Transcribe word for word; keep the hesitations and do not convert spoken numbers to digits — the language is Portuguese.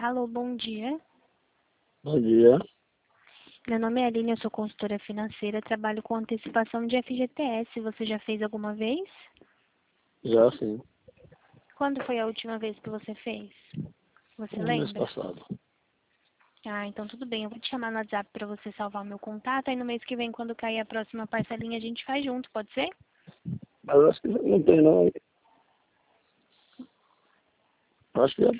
Alô, bom dia. Bom dia. Meu nome é Aline, eu sou consultora financeira, trabalho com antecipação de F G T S. Você já fez alguma vez? Já sim, Quando foi a última vez que você fez? Você no mês lembra? passado. Ah, então tudo bem. Eu vou te chamar no WhatsApp para você salvar o meu contato. Aí no mês que vem, quando cair a próxima parcelinha, a gente faz junto, pode ser? Mas eu acho que não tem não. Acho que já